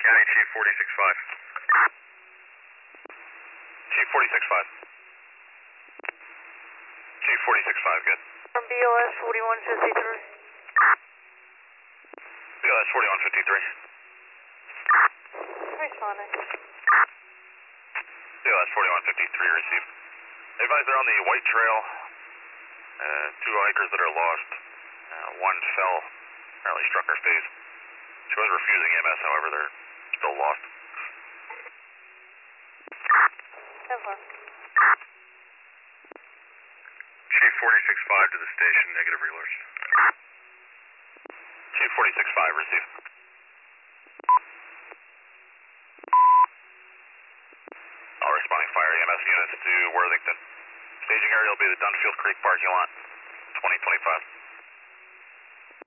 County Chief 46-5. Chief 46-5. Chief 46-5, good. From BOS 4153. BOS 4153. Responding. BOS 4153, received. Advise they're on the White Trail. Two hikers that are lost. One fell, apparently struck her face. She was refusing EMS, however, they're still lost. Never. Chief 46-5 to the station, negative reloads. Chief 46-5, receive. All responding fire EMS units to Worthington. Staging area will be the Dunfield Creek parking lot, 2025.